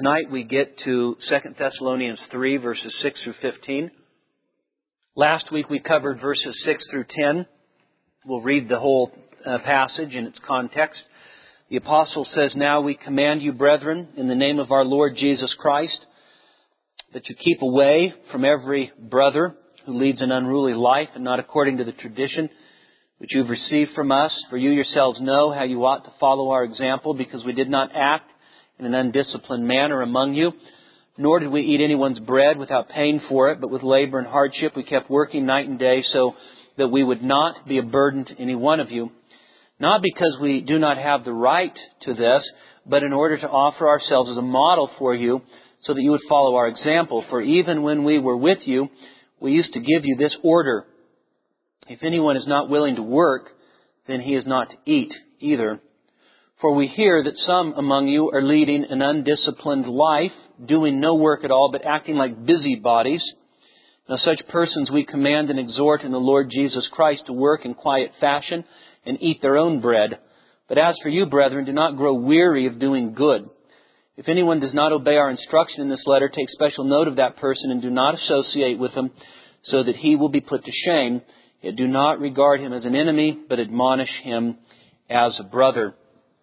Tonight we get to 2 Thessalonians 3, verses 6 through 15. Last week we covered verses 6 through 10. We'll read the whole passage in its context. The apostle says, "Now we command you, brethren, in the name of our Lord Jesus Christ, that you keep away from every brother who leads an unruly life and not according to the tradition which you've received from us. For you yourselves know how you ought to follow our example, because we did not act in an undisciplined manner among you, nor did we eat anyone's bread without paying for it, but with labor and hardship we kept working night and day so that we would not be a burden to any one of you. Not because we do not have the right to this, but in order to offer ourselves as a model for you, so that you would follow our example. For even when we were with you, we used to give you this order: if anyone is not willing to work, then he is not to eat either. For we hear that some among you are leading an undisciplined life, doing no work at all, but acting like busybodies. Now such persons we command and exhort in the Lord Jesus Christ to work in quiet fashion and eat their own bread. But as for you, brethren, do not grow weary of doing good. If anyone does not obey our instruction in this letter, take special note of that person and do not associate with him, so that he will be put to shame. Yet do not regard him as an enemy, but admonish him as a brother."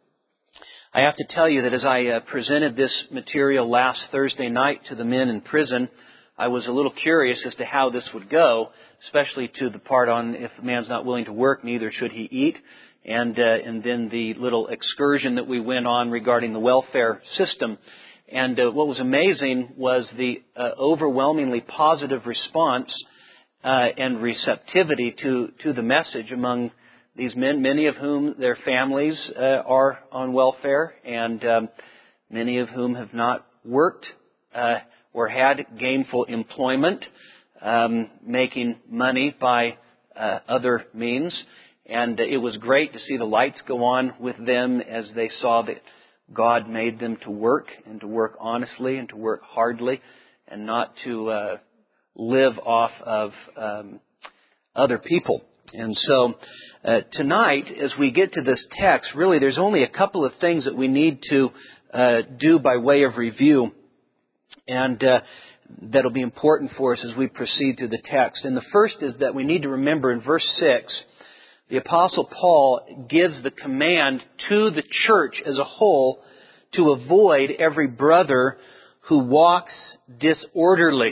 I have to tell you that as I presented this material last Thursday night to the men in prison, I was a little curious as to how this would go, especially to the part on if a man's not willing to work, neither should he eat, and then the little excursion that we went on regarding the welfare system. And what was amazing was the overwhelmingly positive response and receptivity to the message among these men, many of whom their families are on welfare, and many of whom have not worked or had gainful employment, making money by other means. And it was great to see the lights go on with them as they saw that God made them to work, and to work honestly, and to work hardly, and not to live off of other people. And so tonight, as we get to this text, really there's only a couple of things that we need to do by way of review, and that'll be important for us as we proceed through the text. And the first is that we need to remember in verse 6, the Apostle Paul gives the command to the church as a whole to avoid every brother who walks disorderly.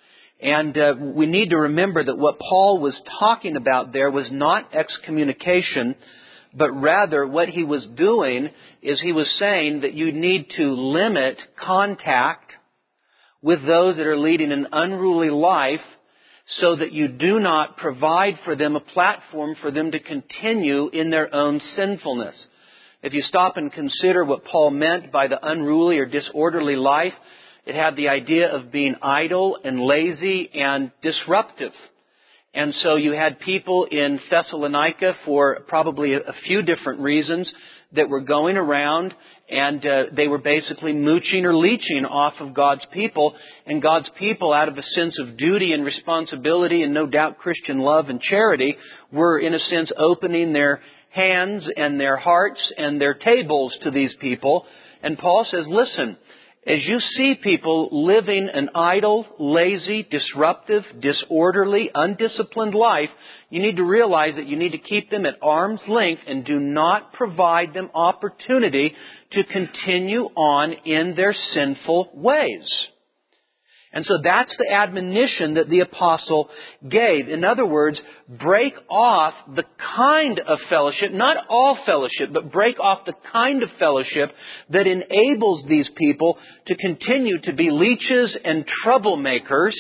And we need to remember that what Paul was talking about there was not excommunication, but rather what he was doing is he was saying that you need to limit contact with those that are leading an unruly life, so that you do not provide for them a platform for them to continue in their own sinfulness. If you stop and consider what Paul meant by the unruly or disorderly life, it had the idea of being idle and lazy and disruptive. And so you had people in Thessalonica for probably a few different reasons that were going around, and they were basically mooching or leeching off of God's people. And God's people, out of a sense of duty and responsibility and no doubt Christian love and charity, were in a sense opening their hands and their hearts and their tables to these people. And Paul says, listen, as you see people living an idle, lazy, disruptive, disorderly, undisciplined life, you need to realize that you need to keep them at arm's length and do not provide them opportunity to continue on in their sinful ways. And so that's the admonition that the apostle gave. In other words, break off the kind of fellowship, not all fellowship, but break off the kind of fellowship that enables these people to continue to be leeches and troublemakers,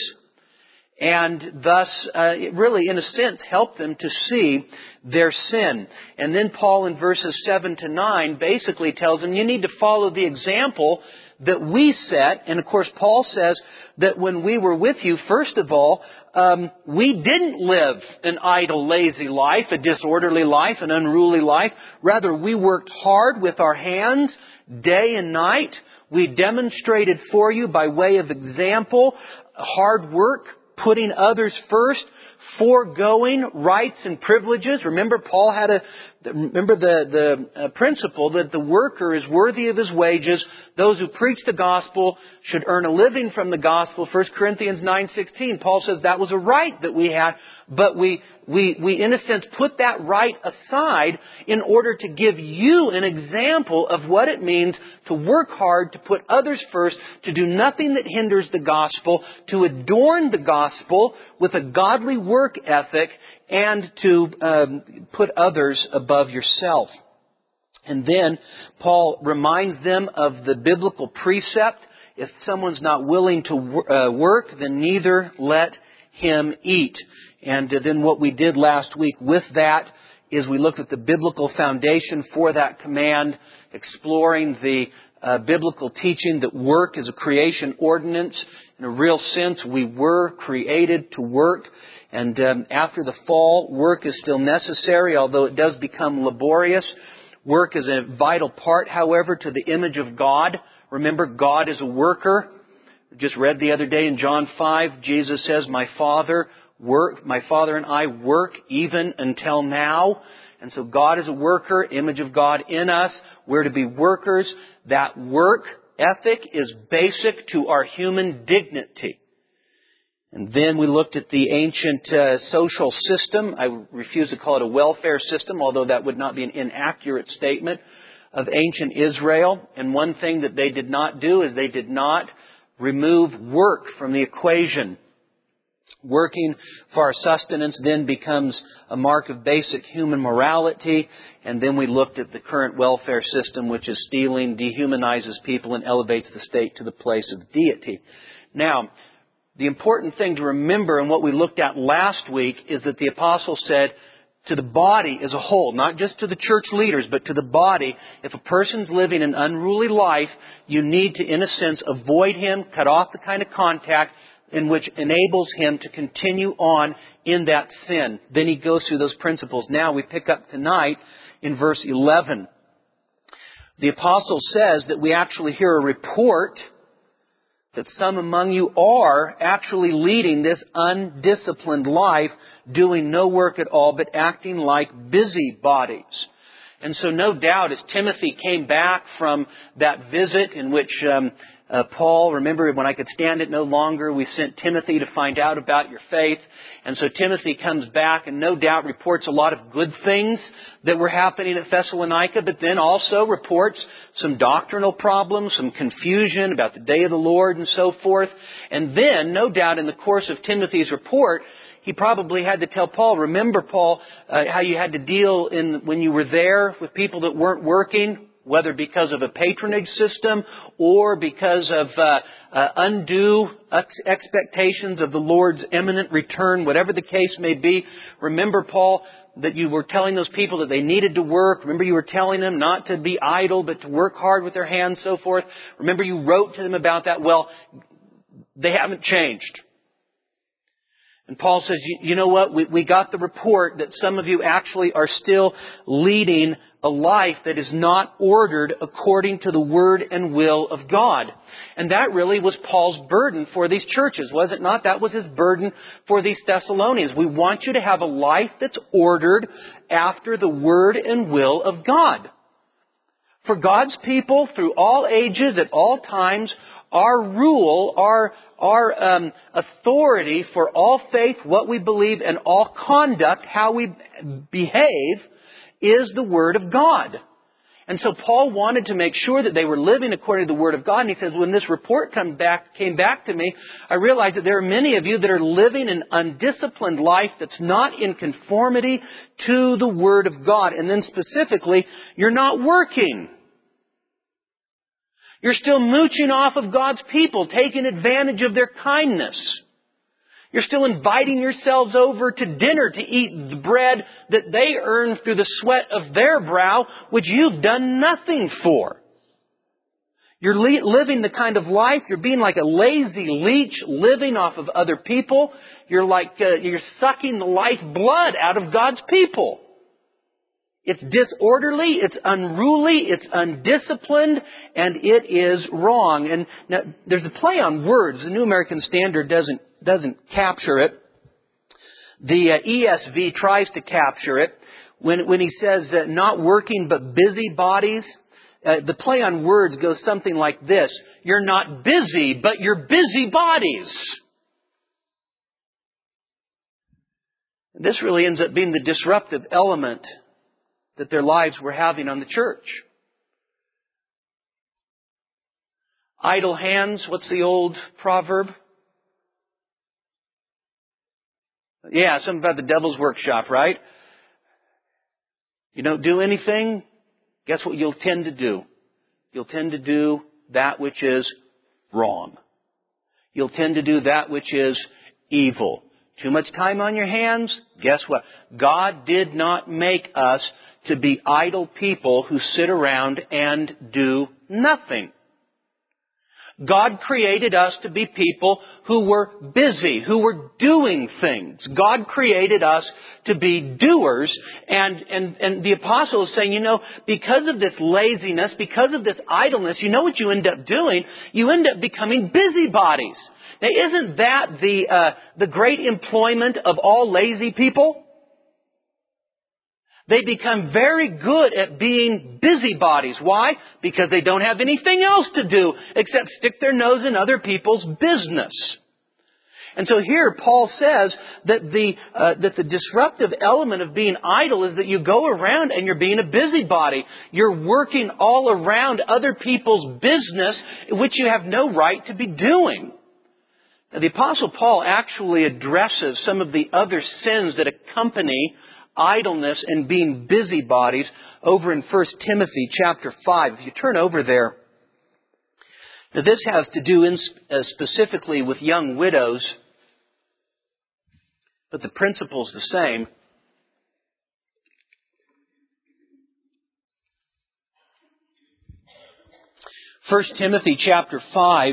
and thus really, in a sense, help them to see their sin. And then Paul in verses 7 to 9 basically tells them you need to follow the example that we set. And of course, Paul says that when we were with you, first of all, we didn't live an idle, lazy life, a disorderly life, an unruly life. Rather, we worked hard with our hands day and night. We demonstrated for you by way of example hard work, putting others first, foregoing rights and privileges. Remember, Paul had the principle that the worker is worthy of his wages. Those who preach the gospel should earn a living from the gospel. 1 Corinthians 9:16, Paul says that was a right that we had, but we in a sense put that right aside in order to give you an example of what it means to work hard, to put others first, to do nothing that hinders the gospel, to adorn the gospel with a godly work ethic, and to put others above yourself. And then Paul reminds them of the biblical precept: if someone's not willing to work, then neither let him eat. And then what we did last week with that is we looked at the biblical foundation for that command, exploring the biblical teaching that work is a creation ordinance. In a real sense, we were created to work. And after the fall, work is still necessary, although it does become laborious. Work is a vital part, however, to the image of God. Remember, God is a worker. We just read the other day in John 5, Jesus says, My Father and I work even until now. And so God is a worker, image of God in us. We're to be workers. That work ethic is basic to our human dignity. And then we looked at the ancient social system. I refuse to call it a welfare system, although that would not be an inaccurate statement, of ancient Israel. And one thing that they did not do is they did not remove work from the equation. Working for our sustenance then becomes a mark of basic human morality. And then we looked at the current welfare system, which is stealing, dehumanizes people, and elevates the state to the place of deity. Now, the important thing to remember in what we looked at last week is that the apostle said to the body as a whole, not just to the church leaders, but to the body, if a person's living an unruly life, you need to, in a sense, avoid him, cut off the kind of contact in which enables him to continue on in that sin. Then he goes through those principles. Now we pick up tonight in verse 11. The apostle says that we actually hear a report that some among you are actually leading this undisciplined life, doing no work at all, but acting like busybodies. And so no doubt, as Timothy came back from that visit in which Paul, remember, when I could stand it no longer, we sent Timothy to find out about your faith. And so Timothy comes back and no doubt reports a lot of good things that were happening at Thessalonica, but then also reports some doctrinal problems, some confusion about the day of the Lord and so forth. And then, no doubt, in the course of Timothy's report, he probably had to tell Paul, remember, Paul, how you had to deal when you were there with people that weren't working, whether because of a patronage system or because of undue expectations of the Lord's imminent return, whatever the case may be. Remember, Paul, that you were telling those people that they needed to work. Remember, you were telling them not to be idle, but to work hard with their hands, so forth. Remember, you wrote to them about that. Well, they haven't changed. And Paul says, you know what? We got the report that some of you actually are still leading a life that is not ordered according to the word and will of God. And that really was Paul's burden for these churches, was it not? That was his burden for these Thessalonians. We want you to have a life that's ordered after the word and will of God. For God's people, through all ages, at all times, our rule, our authority for all faith, what we believe, and all conduct, how we behave, is the Word of God. And so Paul wanted to make sure that they were living according to the Word of God. And he says, when this report came back to me, I realized that there are many of you that are living an undisciplined life that's not in conformity to the Word of God. And then specifically, you're not working. You're still mooching off of God's people, taking advantage of their kindness. You're still inviting yourselves over to dinner to eat the bread that they earn through the sweat of their brow, which you've done nothing for. You're living the kind of life, you're being like a lazy leech living off of other people. You're sucking the lifeblood out of God's people. It's disorderly, it's unruly, it's undisciplined, and it is wrong. And now, there's a play on words. The New American Standard doesn't capture it. The ESV tries to capture it when he says not working but busybodies. The play on words goes something like this. You're not busy, but you're busybodies. This really ends up being the disruptive element that their lives were having on the church. Idle hands, what's the old proverb? Yeah, something about the devil's workshop, right? You don't do anything, guess what you'll tend to do? You'll tend to do that which is wrong. You'll tend to do that which is evil. Too much time on your hands? Guess what? God did not make us to be idle people who sit around and do nothing. God created us to be people who were busy, who were doing things. God created us to be doers. And the apostle is saying, because of this laziness, because of this idleness, you know what you end up doing? You end up becoming busybodies. Now, isn't that the great employment of all lazy people? They become very good at being busybodies. Why? Because they don't have anything else to do except stick their nose in other people's business. And so here Paul says that the disruptive element of being idle is that you go around and you're being a busybody. You're working all around other people's business, which you have no right to be doing. Now, the Apostle Paul actually addresses some of the other sins that accompany idleness and being busybodies over in 1 Timothy chapter 5. If you turn over there. Now this has to do specifically with young widows, but the principle's the same. 1 Timothy chapter 5.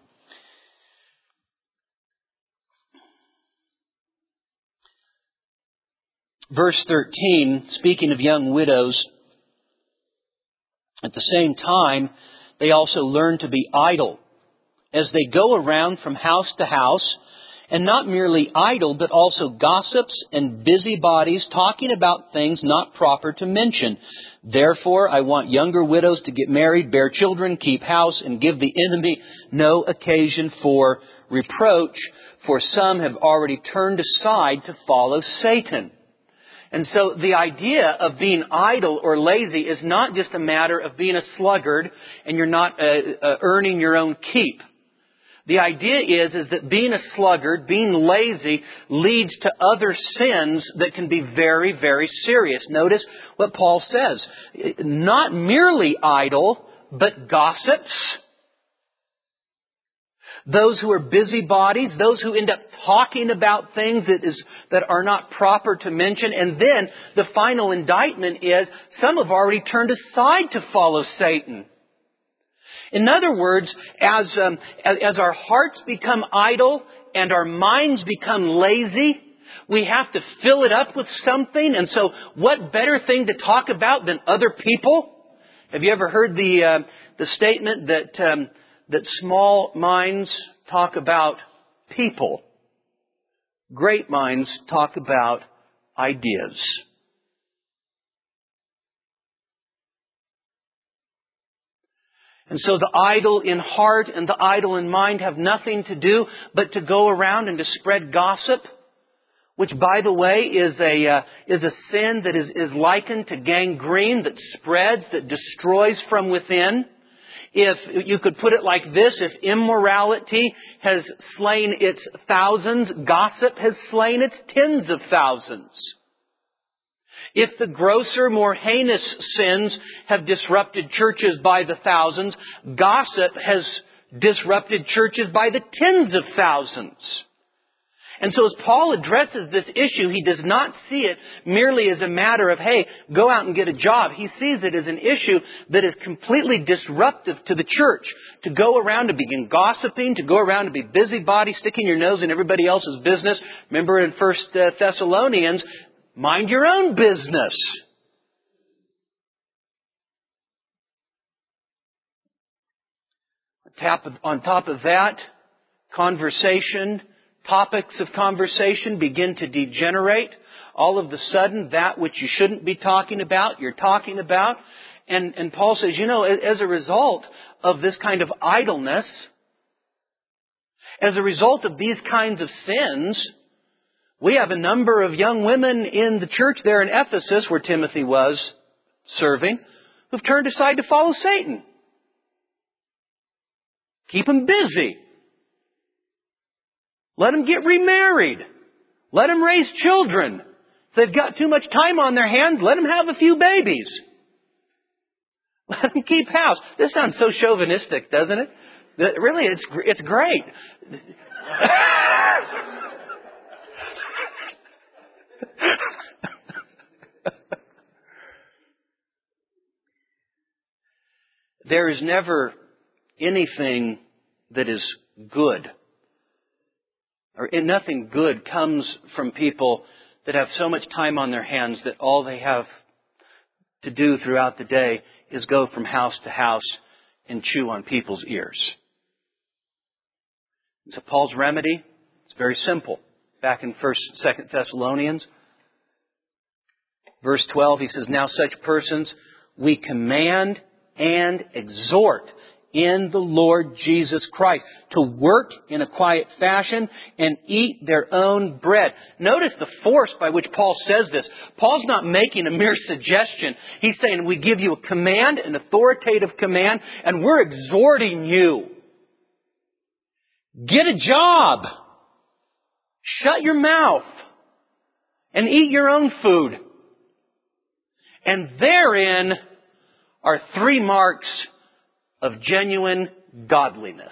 Verse 13, speaking of young widows, at the same time, they also learn to be idle as they go around from house to house, and not merely idle, but also gossips and busybodies, talking about things not proper to mention. Therefore, I want younger widows to get married, bear children, keep house, and give the enemy no occasion for reproach, for some have already turned aside to follow Satan. And so the idea of being idle or lazy is not just a matter of being a sluggard and you're not earning your own keep. The idea is that being a sluggard, being lazy, leads to other sins that can be very, very serious. Notice what Paul says. Not merely idle, but gossips. Those who are busybodies, those who end up talking about things that are not proper to mention. And then the final indictment is some have already turned aside to follow Satan. In other words, as our hearts become idle and our minds become lazy, we have to fill it up with something. And so what better thing to talk about than other people? Have you ever heard the statement that small minds talk about people, great minds talk about ideas? And so the idle in heart and the idle in mind have nothing to do but to go around and to spread gossip, which, by the way, is a sin that is likened to gangrene that spreads, that destroys from within. If you could put it like this, if immorality has slain its thousands, gossip has slain its tens of thousands. If the grosser, more heinous sins have disrupted churches by the thousands, gossip has disrupted churches by the tens of thousands. And so as Paul addresses this issue, he does not see it merely as a matter of, hey, go out and get a job. He sees it as an issue that is completely disruptive to the church. To go around to begin gossiping, to go around to be busybody, sticking your nose in everybody else's business. Remember in 1 Thessalonians, mind your own business. On top of that, conversation, topics of conversation begin to degenerate. All of a sudden, that which you shouldn't be talking about, you're talking about. And Paul says, as a result of this kind of idleness, as a result of these kinds of sins, we have a number of young women in the church there in Ephesus, where Timothy was serving, who've turned aside to follow Satan. Keep them busy. Let them get remarried. Let them raise children. If they've got too much time on their hands, let them have a few babies. Let them keep house. This sounds so chauvinistic, doesn't it? Really, it's great. There is never anything that is good, or nothing good comes from people that have so much time on their hands that all they have to do throughout the day is go from house to house and chew on people's ears. So Paul's remedy, it's very simple. Back in 2 Thessalonians, verse 12, he says, "Now such persons we command and exhort in the Lord Jesus Christ to work in a quiet fashion and eat their own bread." Notice the force by which Paul says this. Paul's not making a mere suggestion. He's saying we give you a command, an authoritative command, and we're exhorting you. Get a job. Shut your mouth and eat your own food. And therein are 3 marks of genuine godliness.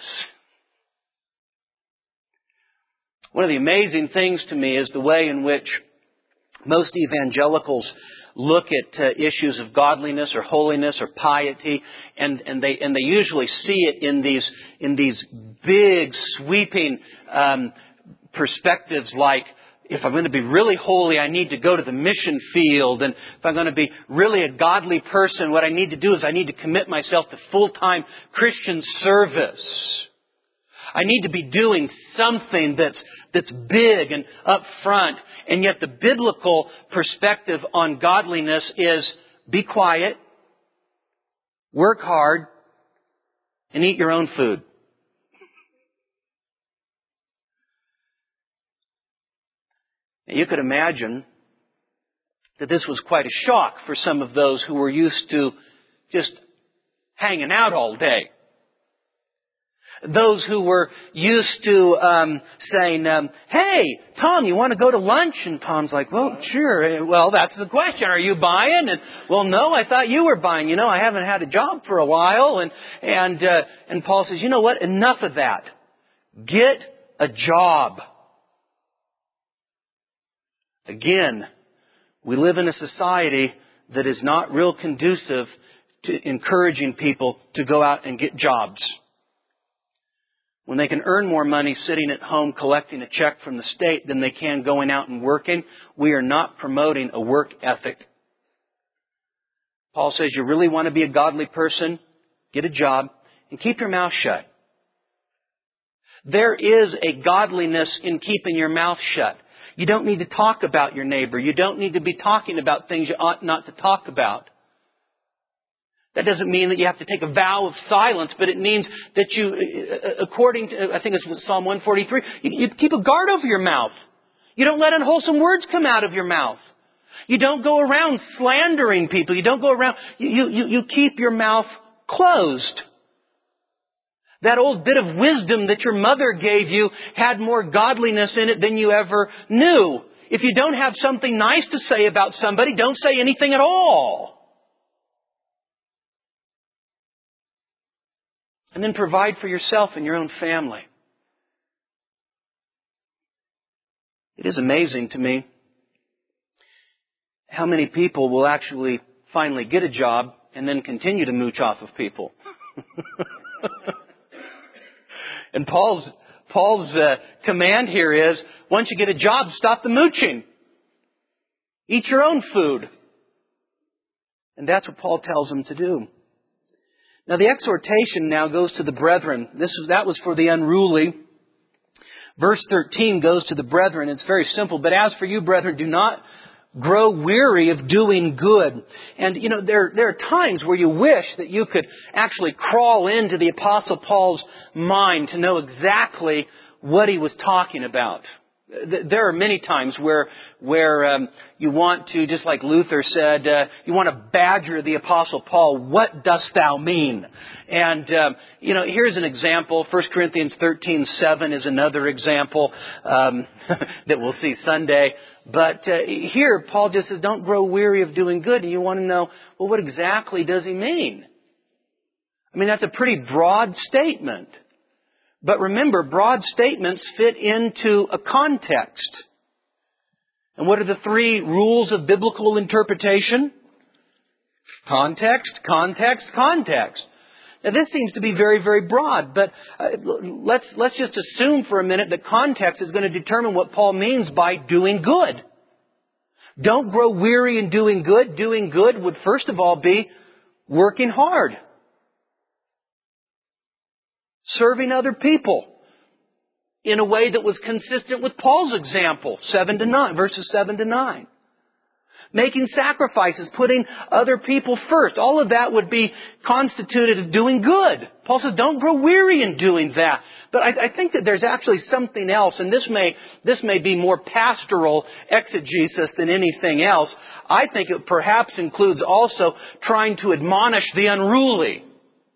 One of the amazing things to me is the way in which most evangelicals look at issues of godliness or holiness or piety, and they usually see it in these big sweeping perspectives, like, if I'm going to be really holy, I need to go to the mission field. And if I'm going to be really a godly person, what I need to do is I need to commit myself to full-time Christian service. I need to be doing something that's big and up front. And yet the biblical perspective on godliness is be quiet, work hard, and eat your own food. You could imagine that this was quite a shock for some of those who were used to just hanging out all day. Those who were used to saying, "Hey, Tom, you want to go to lunch?" And Tom's like, "Well, sure." "Well, that's the question. Are you buying?" And, "Well, no, I thought you were buying. I haven't had a job for a while." And Paul says, "You know what? Enough of that. Get a job." Again, we live in a society that is not real conducive to encouraging people to go out and get jobs. When they can earn more money sitting at home collecting a check from the state than they can going out and working, we are not promoting a work ethic. Paul says, you really want to be a godly person? Get a job and keep your mouth shut. There is a godliness in keeping your mouth shut. You don't need to talk about your neighbor. You don't need to be talking about things you ought not to talk about. That doesn't mean that you have to take a vow of silence, but it means that you, according to, I think it's Psalm 143, you keep a guard over your mouth. You don't let unwholesome words come out of your mouth. You don't go around slandering people. You don't go around, you keep your mouth closed. That old bit of wisdom that your mother gave you had more godliness in it than you ever knew. If you don't have something nice to say about somebody, don't say anything at all. And then provide for yourself and your own family. It is amazing to me how many people will actually finally get a job and then continue to mooch off of people. And Paul's command here is, once you get a job, stop the mooching. Eat your own food. And that's what Paul tells them to do. Now the exhortation now goes to the brethren. That was for the unruly. Verse 13 goes to the brethren. It's very simple. But as for you, brethren, do not grow weary of doing good. And, there are times where you wish that you could actually crawl into the Apostle Paul's mind to know exactly what he was talking about. There are many times where you want to, just like Luther said, you want to badger the Apostle Paul. What dost thou mean? And here's an example. 1 Corinthians 13:7 is another example that we'll see Sunday. But here, Paul just says, "Don't grow weary of doing good." And you want to know, well, what exactly does he mean? I mean, that's a pretty broad statement. But remember, broad statements fit into a context. And what are the 3 rules of biblical interpretation? Context, context, context. Now this seems to be very, very broad, but let's just assume for a minute that context is going to determine what Paul means by doing good. Don't grow weary in doing good. Doing good would first of all be working hard. Serving other people in a way that was consistent with Paul's example, verses 7 to 9. Making sacrifices, putting other people first. All of that would be constituted of doing good. Paul says, don't grow weary in doing that. But I think that there's actually something else, and this may be more pastoral exegesis than anything else. I think it perhaps includes also trying to admonish the unruly.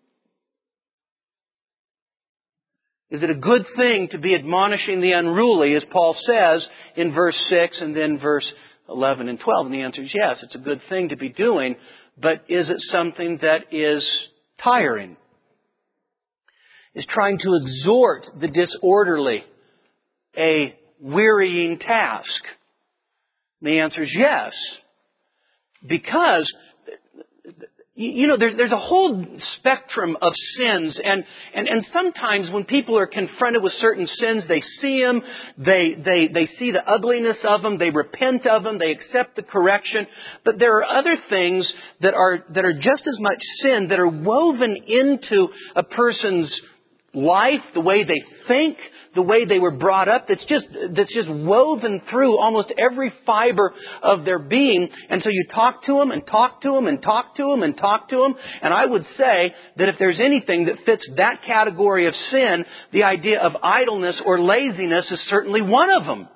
Is it a good thing to be admonishing the unruly, as Paul says in verse 6 and then verse 11 and 12? And the answer is yes, it's a good thing to be doing, but is it something that is tiring? Is trying to exhort the disorderly a wearying task? And the answer is yes. Because there's a whole spectrum of sins, and sometimes when people are confronted with certain sins, they see them, they see the ugliness of them, they repent of them, they accept the correction. But there are other things that are just as much sin, that are woven into a person's life, the way they think, the way they were brought up, that's just woven through almost every fiber of their being. And so you talk to them and talk to them and talk to them and talk to them. And I would say that if there's anything that fits that category of sin, the idea of idleness or laziness is certainly one of them.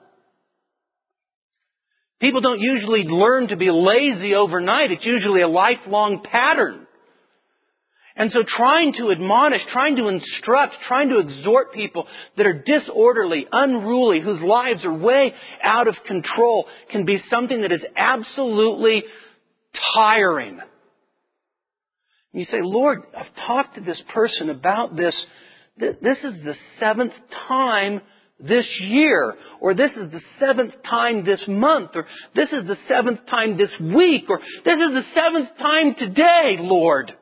People don't usually learn to be lazy overnight. It's usually a lifelong pattern. And so trying to admonish, trying to instruct, trying to exhort people that are disorderly, unruly, whose lives are way out of control, can be something that is absolutely tiring. And you say, Lord, I've talked to this person about this. This is the 7th time this year, or this is the 7th time this month, or this is the 7th time this week, or this is the 7th time today, Lord.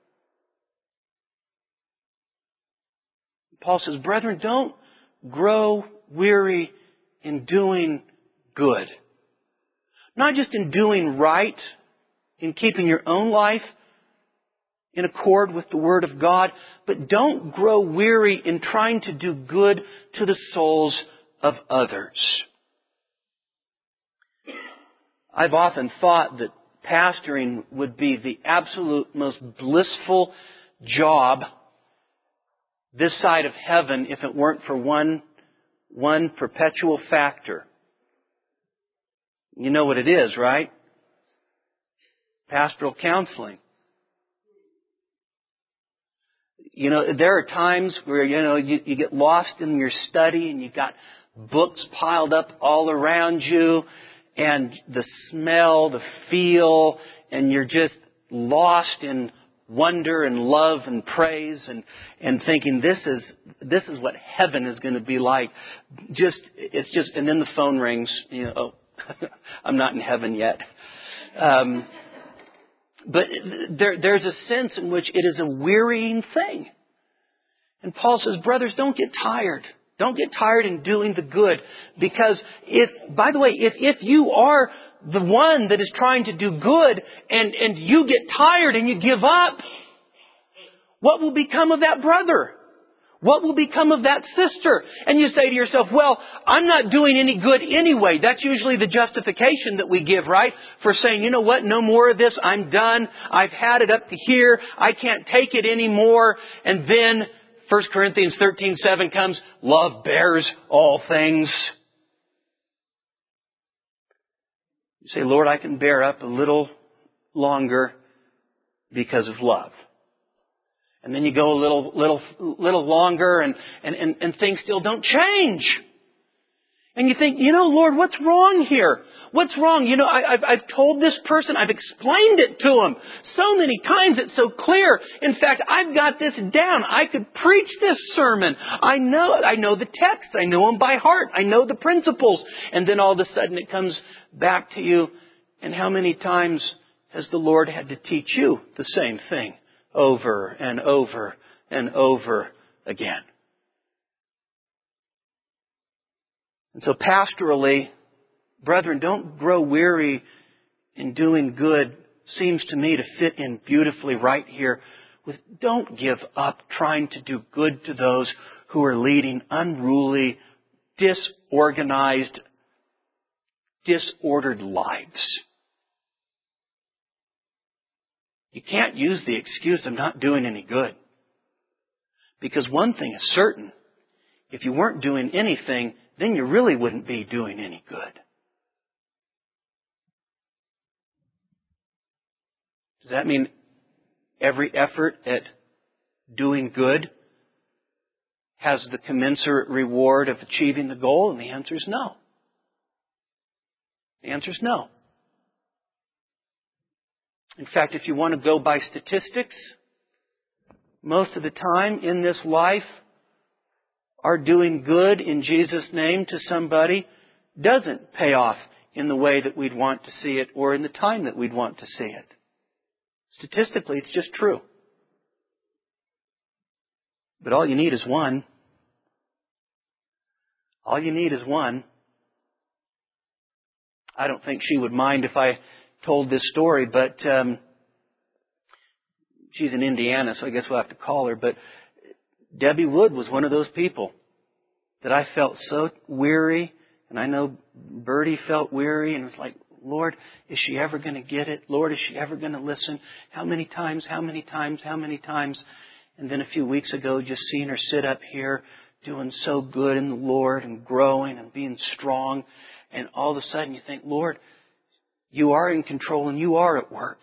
Paul says, brethren, don't grow weary in doing good. Not just in doing right, in keeping your own life in accord with the Word of God, but don't grow weary in trying to do good to the souls of others. I've often thought that pastoring would be the absolute most blissful job this side of heaven if it weren't for one perpetual factor. You know what it is, right? Pastoral counseling. There are times where, you get lost in your study and you've got books piled up all around you and the smell, the feel, and you're just lost in wonder and love and praise and thinking this is what heaven is going to be like. And then the phone rings, I'm not in heaven yet. But there's a sense in which it is a wearying thing. And Paul says, brothers, don't get tired. Don't get tired in doing the good. Because if you are the one that is trying to do good and you get tired and you give up, what will become of that brother? What will become of that sister? And you say to yourself, well, I'm not doing any good anyway. That's usually the justification that we give, right? For saying, you know what, no more of this. I'm done. I've had it up to here. I can't take it anymore. And then 1 Corinthians 13:7 comes, love bears all things. You say, Lord, I can bear up a little longer because of love. And then you go a little longer and things still don't change. And you think, you know, Lord, what's wrong here? What's wrong? You know, I've told this person, I've explained it to him so many times, it's so clear. In fact, I've got this down. I could preach this sermon. I know the text. I know them by heart. I know the principles. And then all of a sudden it comes back to you. And how many times has the Lord had to teach you the same thing over and over and over again? And so pastorally, brethren, don't grow weary in doing good. Seems to me to fit in beautifully right here with don't give up trying to do good to those who are leading unruly, disorganized, disordered lives. You can't use the excuse of not doing any good. Because one thing is certain. If you weren't doing anything, then you really wouldn't be doing any good. Does that mean every effort at doing good has the commensurate reward of achieving the goal? And the answer is no. The answer is no. In fact, if you want to go by statistics, most of the time in this life, our doing good in Jesus' name to somebody doesn't pay off in the way that we'd want to see it or in the time that we'd want to see it. Statistically, it's just true. But all you need is one. All you need is one. I don't think she would mind if I told this story, but she's in Indiana, so I guess we'll have to call her. But Debbie Wood was one of those people that I felt so weary, and I know Bertie felt weary, and it was like, Lord, is she ever going to get it? Lord, is she ever going to listen? How many times? And then a few weeks ago, just seeing her sit up here doing so good in the Lord and growing and being strong. And all of a sudden you think, Lord, you are in control and you are at work.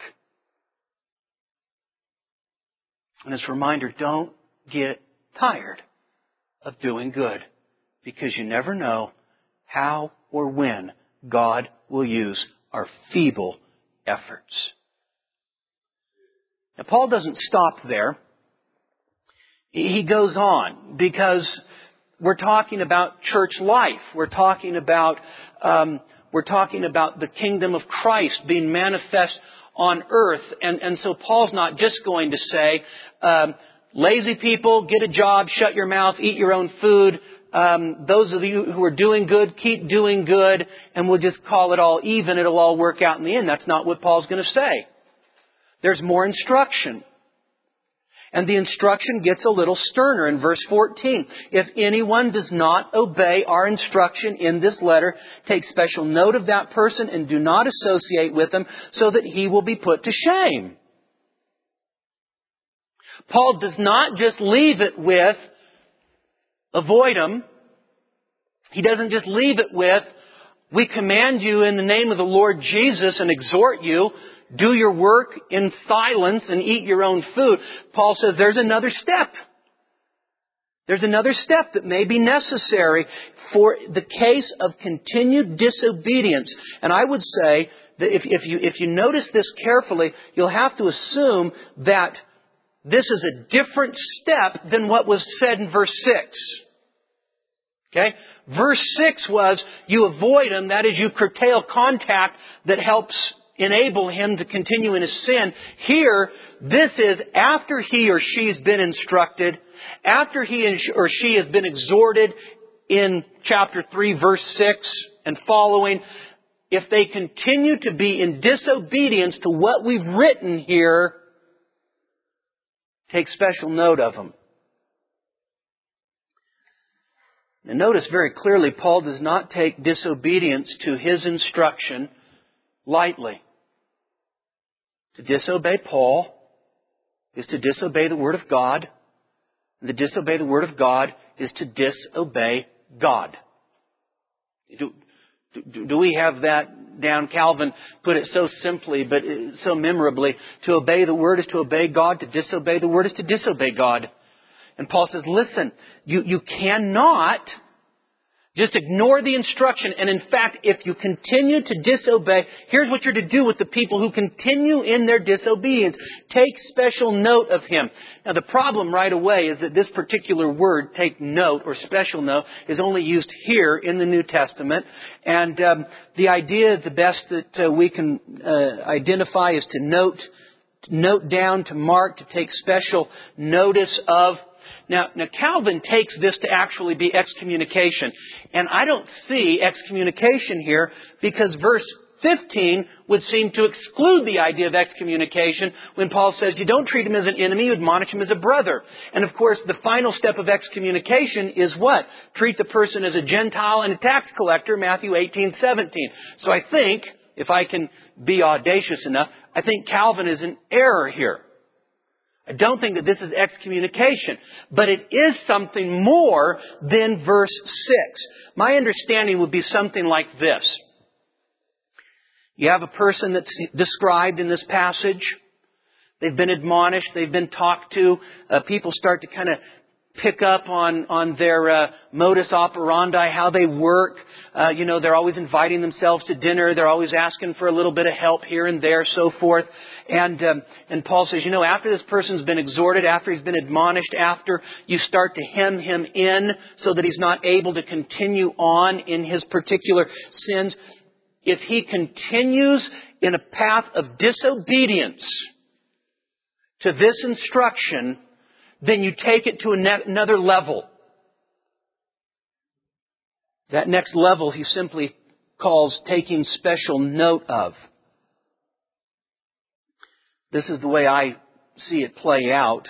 And as a reminder, don't get tired of doing good, because you never know how or when God will use our feeble efforts. Now, Paul doesn't stop there. He goes on, because we're talking about church life. We're talking about the kingdom of Christ being manifest on earth. And so Paul's not just going to say, lazy people, get a job, shut your mouth, eat your own food. Those of you who are doing good, keep doing good, and we'll just call it all even. It'll all work out in the end. That's not what Paul's going to say. There's more instruction. And the instruction gets a little sterner in verse 14. If anyone does not obey our instruction in this letter, take special note of that person and do not associate with him, so that he will be put to shame. Paul does not just leave it with avoid them. He doesn't just leave it with, we command you in the name of the Lord Jesus and exhort you, do your work in silence and eat your own food. Paul says there's another step. There's another step that may be necessary for the case of continued disobedience. And I would say that if you notice this carefully, you'll have to assume that this is a different step than what was said in verse 6. Okay? Verse 6 was, you avoid him, that is, you curtail contact that helps enable him to continue in his sin. Here, this is after he or she's been instructed, after he or she has been exhorted in chapter 3, verse 6 and following. If they continue to be in disobedience to what we've written here, take special note of them. And notice very clearly, Paul does not take disobedience to his instruction lightly. To disobey Paul is to disobey the Word of God. And to disobey the Word of God is to disobey God. Do we have that down? Calvin put it so simply, but so memorably. To obey the Word is to obey God. To disobey the Word is to disobey God. And Paul says, listen, you cannot just ignore the instruction. And in fact, if you continue to disobey, here's what you're to do with the people who continue in their disobedience. Take special note of him. Now the problem right away is that this particular word, take note or special note, is only used here in the New Testament. And the idea, the best that we can identify is to note down, to mark, to take special notice of. Now Calvin takes this to actually be excommunication. And I don't see excommunication here because verse 15 would seem to exclude the idea of excommunication when Paul says you don't treat him as an enemy, you admonish him as a brother. And of course the final step of excommunication is what? Treat the person as a Gentile and a tax collector, Matthew 18:17. So I think, if I can be audacious enough, I think Calvin is in error here. I don't think that this is excommunication, but it is something more than verse 6. My understanding would be something like this. You have a person that's described in this passage. They've been admonished. They've been talked to. People start to kind of pick up on their modus operandi, how they work. They're always inviting themselves to dinner. They're always asking for a little bit of help here and there, so forth. And Paul says, after this person's been exhorted, after he's been admonished, after you start to hem him in so that he's not able to continue on in his particular sins, if he continues in a path of disobedience to this instruction, then you take it to another level. That next level he simply calls taking special note of. This is the way I see it play out.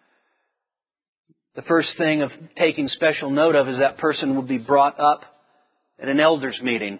The first thing of taking special note of is that person will be brought up at an elders meeting.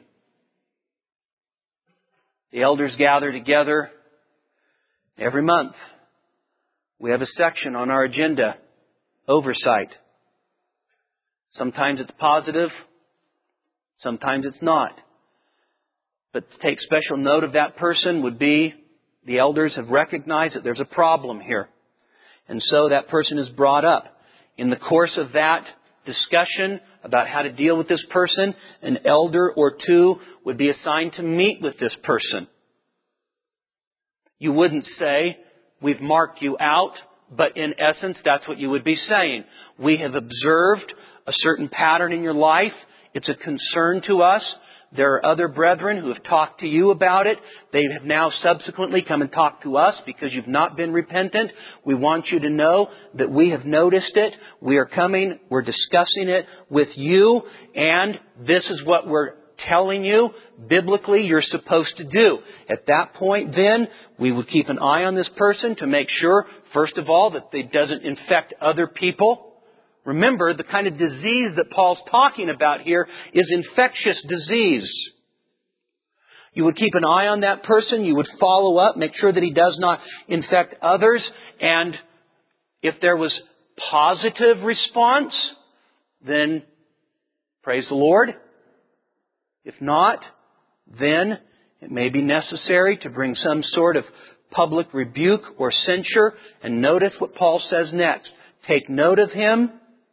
The elders gather together every month. We have a section on our agenda, oversight. Sometimes it's positive, sometimes it's not. But to take special note of that person would be the elders have recognized that there's a problem here. And so that person is brought up. In the course of that discussion about how to deal with this person, an elder or two would be assigned to meet with this person. You wouldn't say, we've marked you out, but in essence, that's what you would be saying. We have observed a certain pattern in your life. It's a concern to us. There are other brethren who have talked to you about it. They have now subsequently come and talked to us because you've not been repentant. We want you to know that we have noticed it. We are coming. We're discussing it with you. And this is what we're telling you biblically you're supposed to do. At that point then, we would keep an eye on this person to make sure, first of all, that it doesn't infect other people. Remember, the kind of disease that Paul's talking about here is infectious disease. You would keep an eye on that person. You would follow up, make sure that he does not infect others. And if there was positive response, then praise the Lord. If not, then it may be necessary to bring some sort of public rebuke or censure. And notice what Paul says next. Take note of him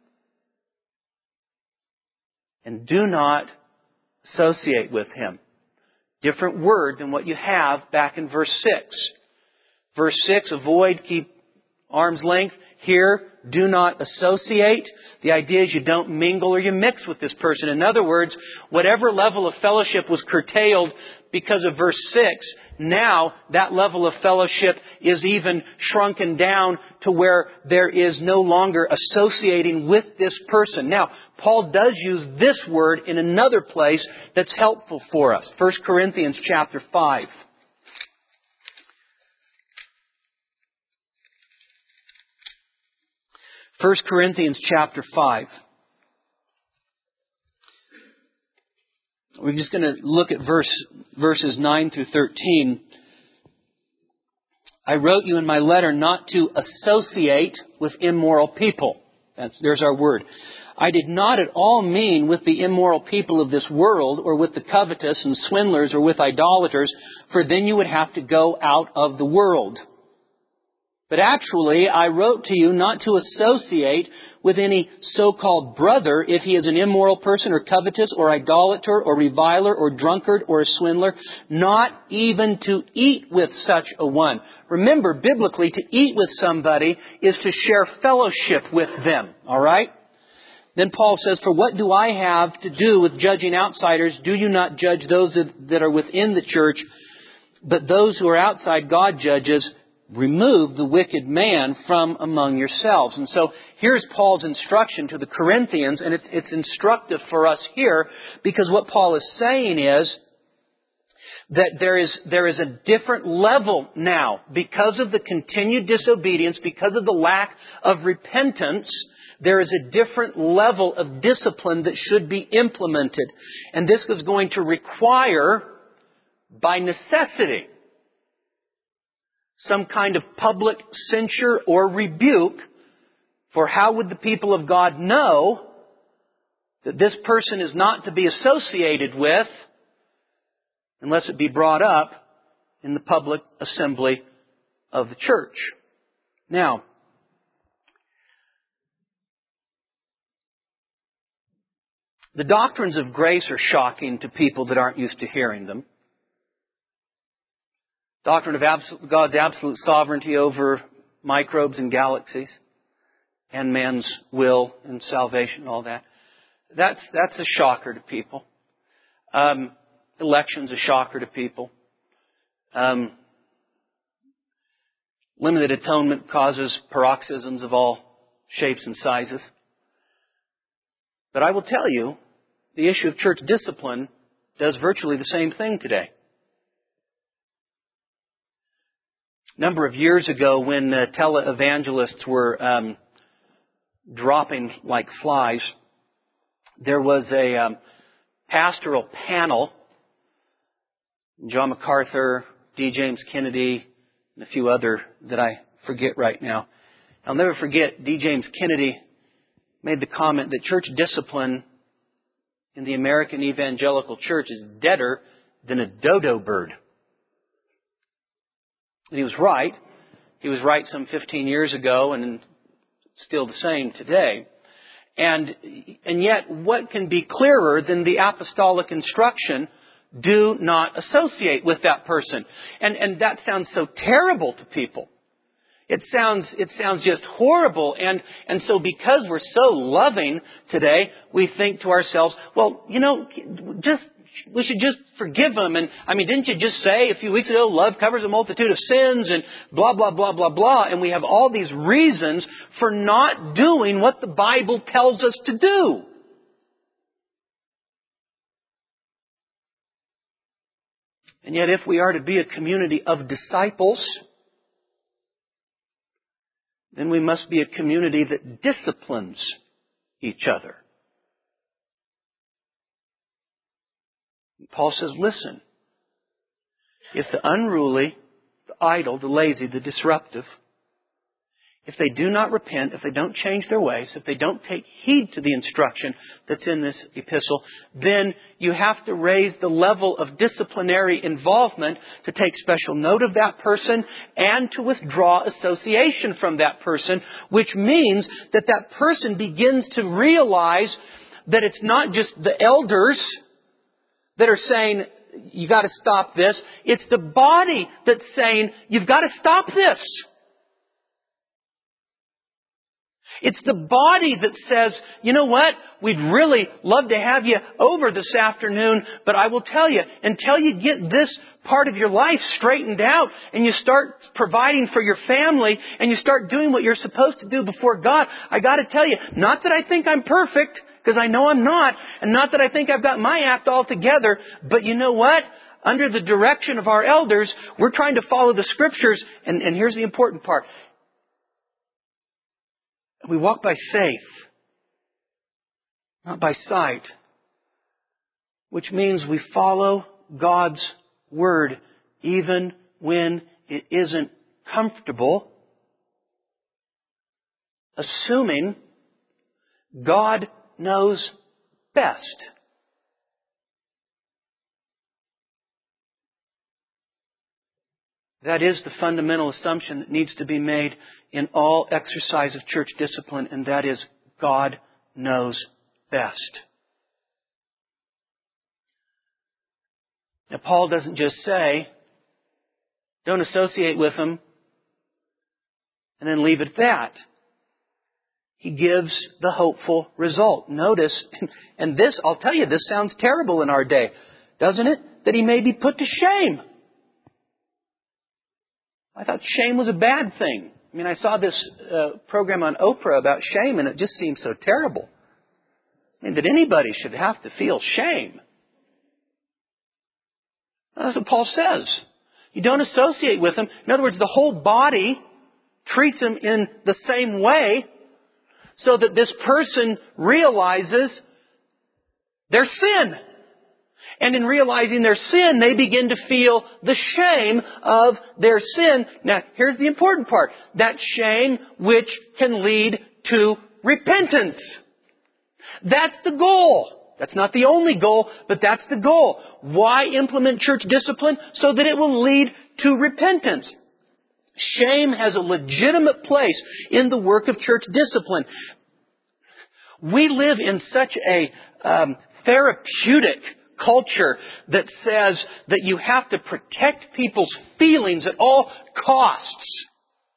and do not associate with him. Different word than what you have back in verse 6. Verse 6, avoid, keep arm's length. Here, do not associate. The idea is you don't mingle or you mix with this person. In other words, whatever level of fellowship was curtailed because of verse 6, now that level of fellowship is even shrunken down to where there is no longer associating with this person. Now, Paul does use this word in another place that's helpful for us. 1 Corinthians chapter 5. 1 Corinthians chapter 5. We're just going to look at verses 9 through 13. I wrote you in my letter not to associate with immoral people. There's our word. I did not at all mean with the immoral people of this world, or with the covetous and swindlers, or with idolaters, for then you would have to go out of the world. But actually, I wrote to you not to associate with any so-called brother if he is an immoral person, or covetous, or idolater, or reviler, or drunkard, or a swindler, not even to eat with such a one. Remember, biblically, to eat with somebody is to share fellowship with them. All right? Then Paul says, for what do I have to do with judging outsiders? Do you not judge those that are within the church? But those who are outside God judges. Remove the wicked man from among yourselves. And so here's Paul's instruction to the Corinthians, and it's instructive for us here, because what Paul is saying is that there is a different level now, because of the continued disobedience, because of the lack of repentance. There is a different level of discipline that should be implemented. And this is going to require, by necessity, some kind of public censure or rebuke. For how would the people of God know that this person is not to be associated with unless it be brought up in the public assembly of the church? Now, the doctrines of grace are shocking to people that aren't used to hearing them. Doctrine of God's absolute sovereignty over microbes and galaxies, and man's will and salvation and all that. That's a shocker to people. Election's a shocker to people. Limited atonement causes paroxysms of all shapes and sizes. But I will tell you, the issue of church discipline does virtually the same thing today. A number of years ago, when televangelists were dropping like flies, there was a pastoral panel. John MacArthur, D. James Kennedy, and a few other that I forget right now. I'll never forget, D. James Kennedy made the comment that church discipline in the American evangelical church is deader than a dodo bird. And he was right. He was right some 15 years ago, and still the same today. And yet, what can be clearer than the apostolic instruction? Do not associate with that person. And that sounds so terrible to people. It sounds just horrible. And so because we're so loving today, we think to ourselves, well, we should just forgive them. And didn't you just say a few weeks ago, love covers a multitude of sins and blah, blah, blah, blah, blah. And we have all these reasons for not doing what the Bible tells us to do. And yet if we are to be a community of disciples, then we must be a community that disciplines each other. Paul says, listen, if the unruly, the idle, the lazy, the disruptive, if they do not repent, if they don't change their ways, if they don't take heed to the instruction that's in this epistle, then you have to raise the level of disciplinary involvement to take special note of that person and to withdraw association from that person, which means that that person begins to realize that it's not just the elders that are saying, you got to stop this. It's the body that's saying, you've got to stop this. It's the body that says, you know what? We'd really love to have you over this afternoon, but I will tell you, until you get this part of your life straightened out and you start providing for your family and you start doing what you're supposed to do before God, I got to tell you, not that I think I'm perfect, because I know I'm not, and not that I think I've got my act all together, but you know what? Under the direction of our elders, we're trying to follow the Scriptures, and here's the important part. We walk by faith, not by sight. which means we follow God's Word even when it isn't comfortable, assuming God knows best. That is the fundamental assumption that needs to be made in all exercise of church discipline, and that is God knows best. Now, Paul doesn't just say, don't associate with them, and then leave it at that. He gives the hopeful result. Notice, and this, I'll tell you, this sounds terrible in our day, doesn't it? That he may be put to shame. I thought shame was a bad thing. I mean, I saw this program on Oprah about shame, and it just seemed so terrible. I mean, that anybody should have to feel shame. That's what Paul says. You don't associate with them. In other words, the whole body treats them in the same way so that this person realizes their sin. And in realizing their sin, they begin to feel the shame of their sin. Now, here's the important part. That shame which can lead to repentance. That's the goal. That's not the only goal, but that's the goal. Why implement church discipline? So that it will lead to repentance. Shame has a legitimate place in the work of church discipline. We live in such a therapeutic culture that says that you have to protect people's feelings at all costs.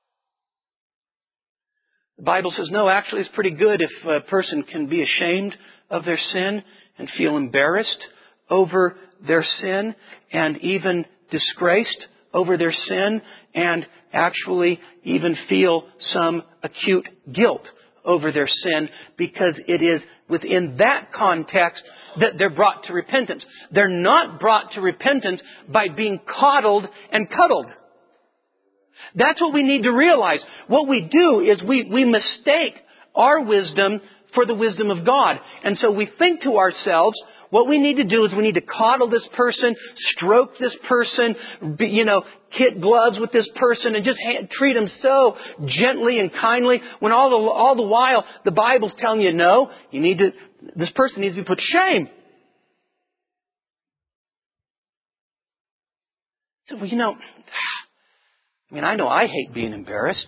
The Bible says, no, actually it's pretty good if a person can be ashamed of their sin and feel embarrassed over their sin and even disgraced over their sin and actually even feel some acute guilt over their sin, because it is within that context that they're brought to repentance. They're not brought to repentance by being coddled and cuddled. That's what we need to realize. What we do is we mistake our wisdom for the wisdom of God. And so we think to ourselves, what we need to do is we need to coddle this person, stroke this person, kid gloves with this person, and just treat them so gently and kindly. When all the while the Bible's telling you, no, this person needs to be put to shame. So, I know I hate being embarrassed.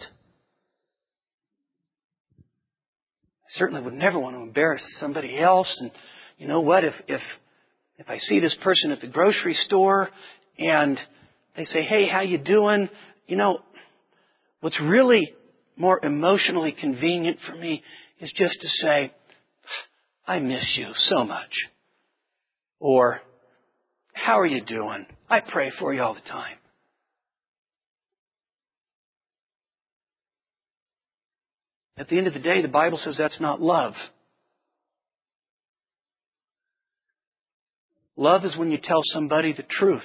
I certainly would never want to embarrass somebody else. And you know what? If I see this person at the grocery store and they say, hey, how you doing? What's really more emotionally convenient for me is just to say, I miss you so much. Or, how are you doing? I pray for you all the time. At the end of the day, the Bible says that's not love. Love is when you tell somebody the truth.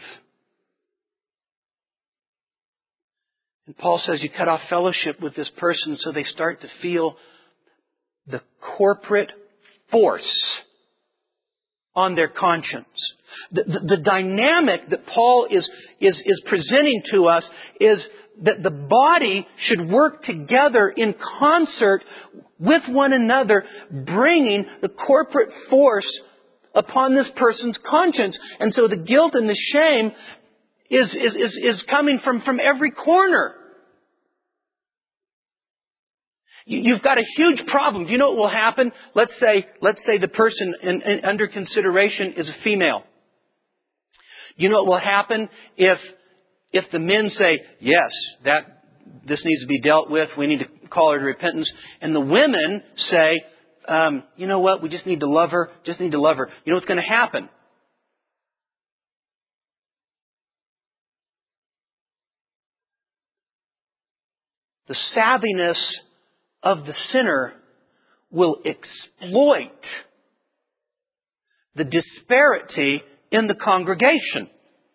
And Paul says you cut off fellowship with this person so they start to feel the corporate force on their conscience. The dynamic that Paul is presenting to us is that the body should work together in concert with one another, bringing the corporate force upon this person's conscience. And so the guilt and the shame is coming from every corner. You've got a huge problem. Do you know what will happen? Let's say the person under consideration is a female. You know what will happen if the men say, yes, this needs to be dealt with, we need to call her to repentance, and the women say, you know what, we just need to love her, You know what's going to happen? The savviness of the sinner will exploit the disparity in the congregation.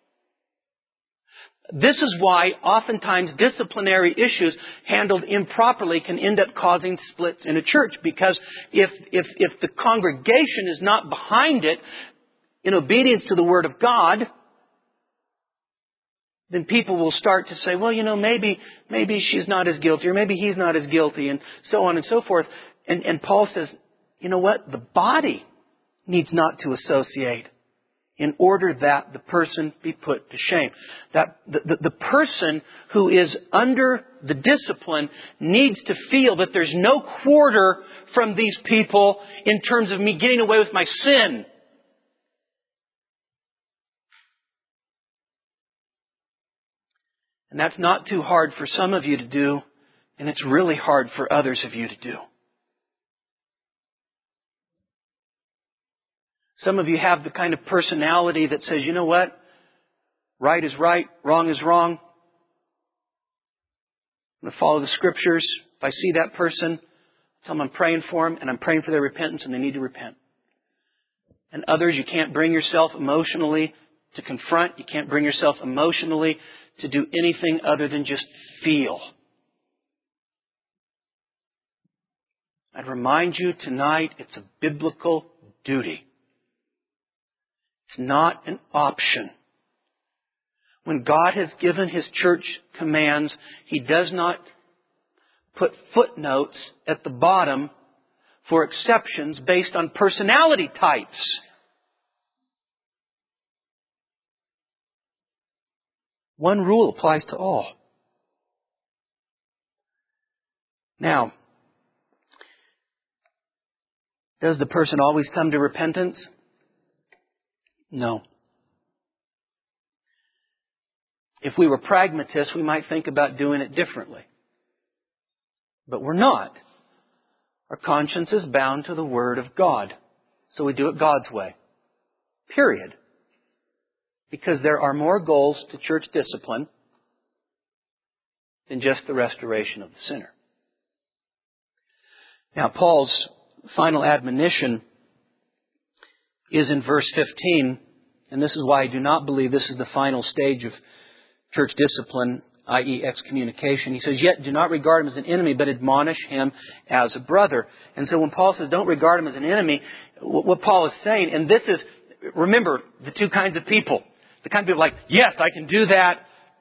This is why oftentimes disciplinary issues handled improperly can end up causing splits in a church. Because if the congregation is not behind it, in obedience to the Word of God, then people will start to say, well, maybe she's not as guilty, or maybe he's not as guilty, and so on and so forth. And Paul says, you know what? The body needs not to associate in order that the person be put to shame. That the person who is under the discipline needs to feel that there's no quarter from these people in terms of me getting away with my sin. And that's not too hard for some of you to do, and it's really hard for others of you to do. Some of you have the kind of personality that says, you know what? Right is right, wrong is wrong. I'm going to follow the Scriptures. If I see that person, tell them I'm praying for them, and I'm praying for their repentance, and they need to repent. And others, you can't bring yourself emotionally to confront. You can't bring yourself emotionally to do anything other than just feel. I'd remind you tonight, it's a biblical duty. It's not an option. When God has given His church commands, He does not put footnotes at the bottom for exceptions based on personality types. One rule applies to all. Now, does the person always come to repentance? No. If we were pragmatists, we might think about doing it differently. But we're not. Our conscience is bound to the Word of God. So we do it God's way. Period. Because there are more goals to church discipline than just the restoration of the sinner. Now, Paul's final admonition is in verse 15, and this is why I do not believe this is the final stage of church discipline, i.e. excommunication. He says, yet do not regard him as an enemy, but admonish him as a brother. And so when Paul says don't regard him as an enemy, what Paul is saying, and this is, remember, the two kinds of people. The kind of people like, yes, I can do that.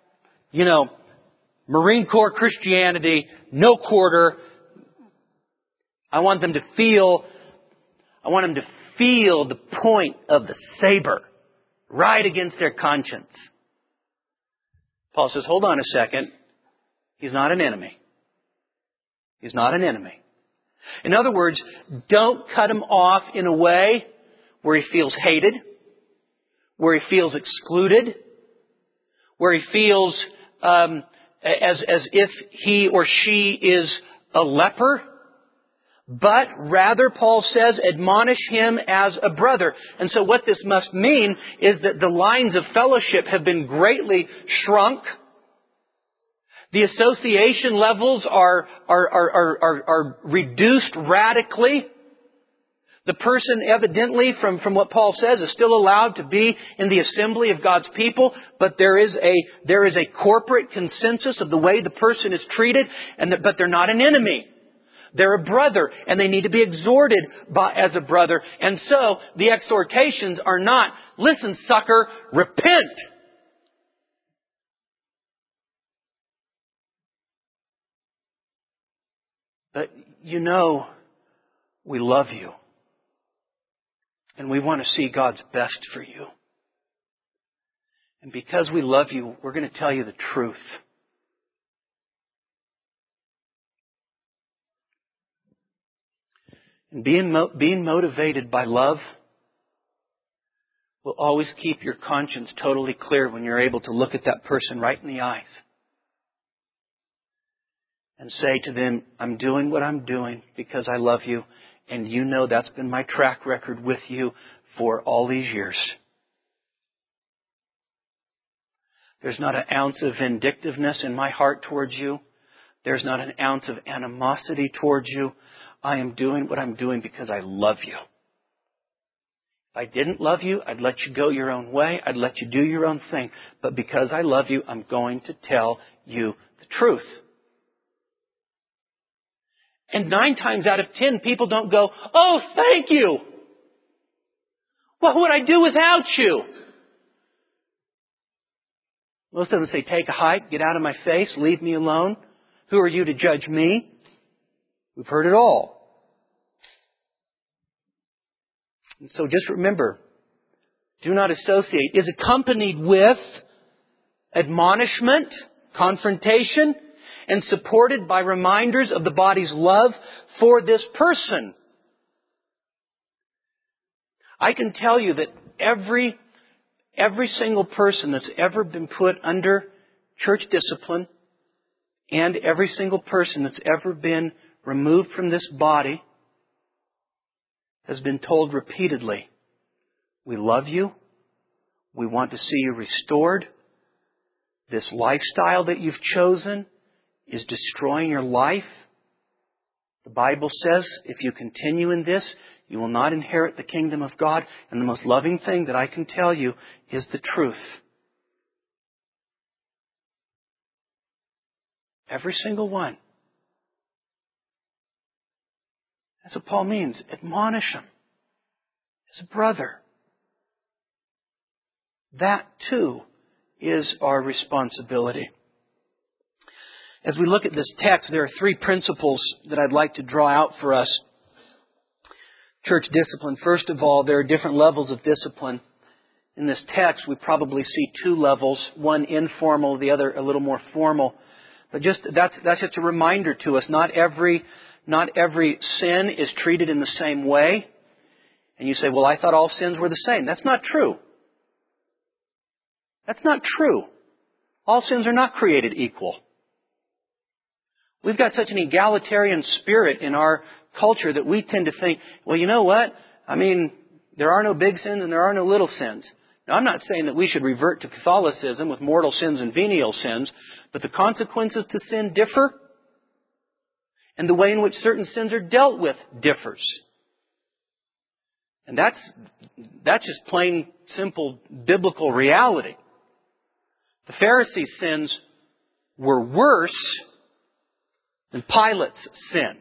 Marine Corps Christianity, no quarter. I want them to feel the point of the saber right against their conscience. Paul says, hold on a second. He's not an enemy. He's not an enemy. In other words, don't cut him off in a way where he feels hated, where he feels excluded, where he feels as if he or she is a leper. But rather, Paul says, admonish him as a brother. And so what this must mean is that the lines of fellowship have been greatly shrunk. The association levels are reduced radically. The person evidently, from what Paul says, is still allowed to be in the assembly of God's people, but there is a corporate consensus of the way the person is treated, but they're not an enemy. They're a brother, and they need to be exhorted as a brother. And so, the exhortations are not, listen, sucker, repent. But we love you. And we want to see God's best for you. And because we love you, we're going to tell you the truth. And being motivated by love will always keep your conscience totally clear when you're able to look at that person right in the eyes and say to them, I'm doing what I'm doing because I love you, and you know that's been my track record with you for all these years. There's not an ounce of vindictiveness in my heart towards you. There's not an ounce of animosity towards you. I am doing what I'm doing because I love you. If I didn't love you, I'd let you go your own way. I'd let you do your own thing. But because I love you, I'm going to tell you the truth. And 9 times out of 10, people don't go, oh, thank you. What would I do without you? Most of them say, take a hike, get out of my face, leave me alone. Who are you to judge me? We've heard it all. And so just remember, do not associate is accompanied with admonishment, confrontation, and supported by reminders of the body's love for this person. I can tell you that every single person that's ever been put under church discipline and every single person that's ever been removed from this body has been told repeatedly, we love you. We want to see you restored. This lifestyle that you've chosen is destroying your life. The Bible says if you continue in this, you will not inherit the kingdom of God. And the most loving thing that I can tell you is the truth. Every single one. That's what Paul means. Admonish him as a brother. That too is our responsibility. As we look at this text, there are three principles that I'd like to draw out for us. Church discipline. First of all, there are different levels of discipline. In this text, we probably see two levels, one informal, the other a little more formal. But that's just a reminder to us. Not every sin is treated in the same way. And you say, well, I thought all sins were the same. That's not true. That's not true. All sins are not created equal. We've got such an egalitarian spirit in our culture that we tend to think, well, you know what? I mean, there are no big sins and there are no little sins. Now, I'm not saying that we should revert to Catholicism with mortal sins and venial sins, but the consequences to sin differ, and the way in which certain sins are dealt with differs. And that's just plain, simple, biblical reality. The Pharisees' sins were worse than Pilate's sin.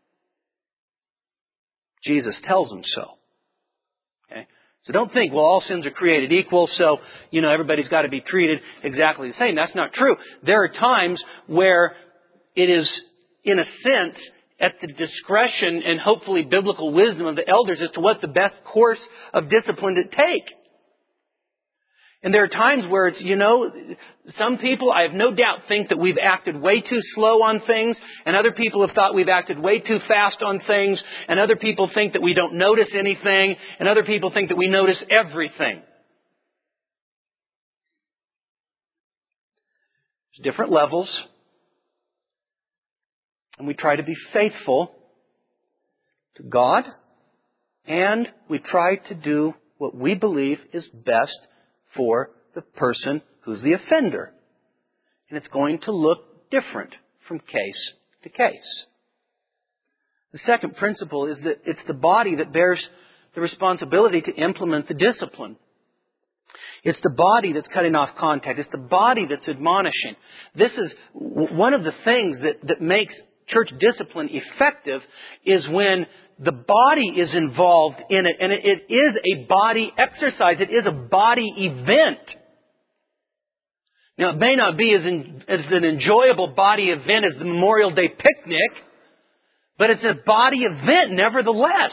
Jesus tells them so. Okay? So don't think, well, all sins are created equal, so, everybody's got to be treated exactly the same. That's not true. There are times where it is, in a sense, at the discretion and hopefully biblical wisdom of the elders as to what the best course of discipline to take. And there are times where it's, some people, I have no doubt, think that we've acted way too slow on things, and other people have thought we've acted way too fast on things, and other people think that we don't notice anything, and other people think that we notice everything. There's different levels, and we try to be faithful to God, and we try to do what we believe is best for the person who's the offender. And it's going to look different from case to case. The second principle is that it's the body that bears the responsibility to implement the discipline. It's the body that's cutting off contact. It's the body that's admonishing. This is one of the things that makes church discipline effective is when the body is involved in it. And it is a body exercise. It is a body event. Now, it may not be as an enjoyable body event as the Memorial Day picnic, but it's a body event nevertheless.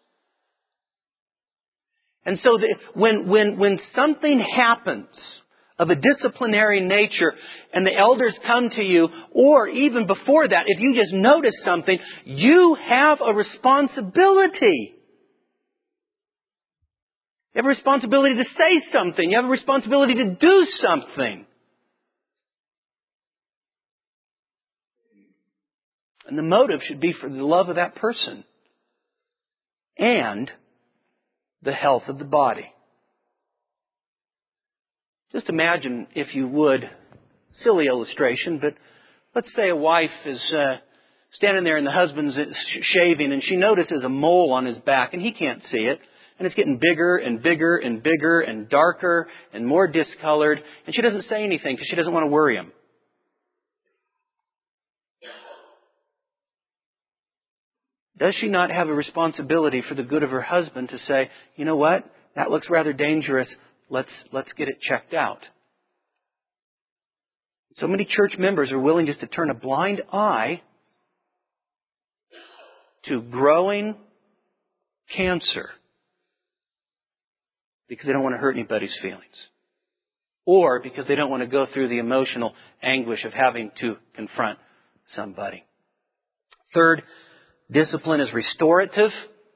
And so when something happens of a disciplinary nature and the elders come to you, or even before that, if you just notice something, you have a responsibility. You have a responsibility to say something. You have a responsibility to do something. And the motive should be for the love of that person and the health of the body. Just imagine, if you would, silly illustration, but let's say a wife is standing there and the husband's shaving and she notices a mole on his back and he can't see it. And it's getting bigger and bigger and bigger and darker and more discolored. And she doesn't say anything because she doesn't want to worry him. Does she not have a responsibility for the good of her husband to say, you know what? That looks rather dangerous. Let's get it checked out. So many church members are willing just to turn a blind eye to growing cancer because they don't want to hurt anybody's feelings. Or because they don't want to go through the emotional anguish of having to confront somebody. Third, discipline is restorative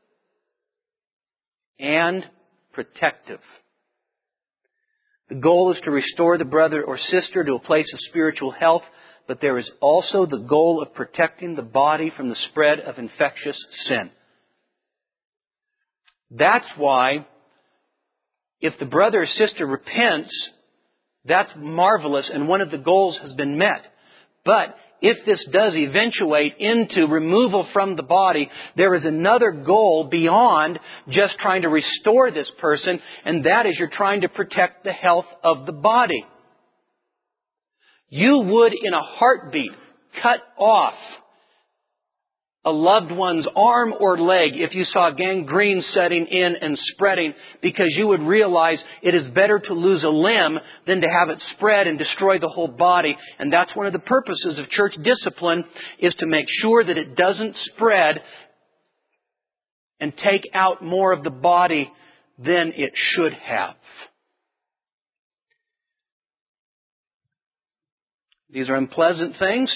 and protective. The goal is to restore the brother or sister to a place of spiritual health, but there is also the goal of protecting the body from the spread of infectious sin. That's why if the brother or sister repents, that's marvelous and one of the goals has been met. But if this does eventuate into removal from the body, there is another goal beyond just trying to restore this person, and that is you're trying to protect the health of the body. You would, in a heartbeat, cut off a loved one's arm or leg if you saw gangrene setting in and spreading, because you would realize it is better to lose a limb than to have it spread and destroy the whole body. And that's one of the purposes of church discipline, is to make sure that it doesn't spread and take out more of the body than it should have. These are unpleasant things.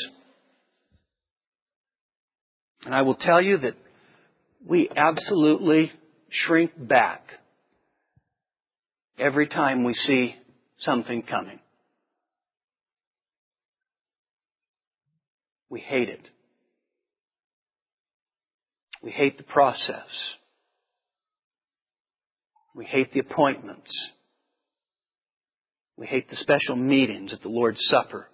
And I will tell you that we absolutely shrink back every time we see something coming. We hate it. We hate the process. We hate the appointments. We hate the special meetings at the Lord's Supper.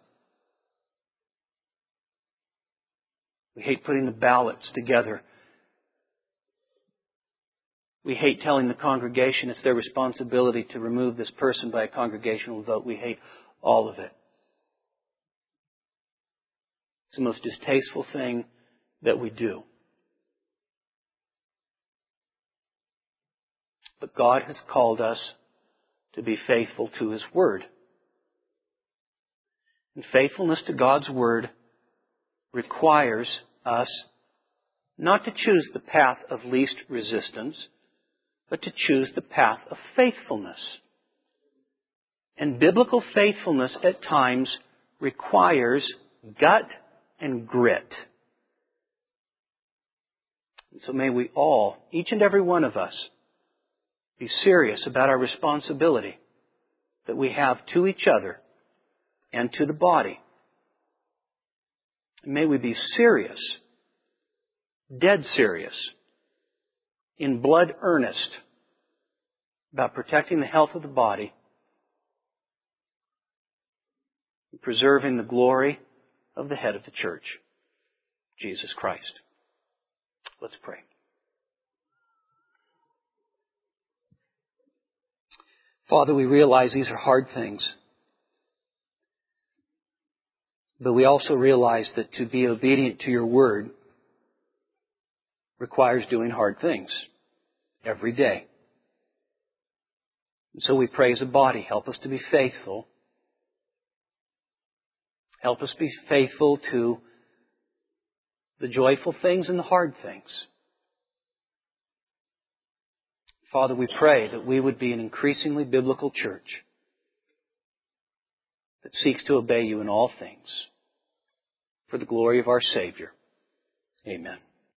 We hate putting the ballots together. We hate telling the congregation it's their responsibility to remove this person by a congregational vote. We hate all of it. It's the most distasteful thing that we do. But God has called us to be faithful to His Word. And faithfulness to God's Word requires us not to choose the path of least resistance, but to choose the path of faithfulness. And biblical faithfulness at times requires gut and grit. And so may we all, each and every one of us, be serious about our responsibility that we have to each other and to the body. May we be serious, dead serious, in blood earnest about protecting the health of the body and preserving the glory of the head of the church, Jesus Christ. Let's pray. Father, we realize these are hard things. But we also realize that to be obedient to your word requires doing hard things every day. And so we pray as a body, help us to be faithful. Help us be faithful to the joyful things and the hard things. Father, we pray that we would be an increasingly biblical church that seeks to obey you in all things, for the glory of our Savior. Amen.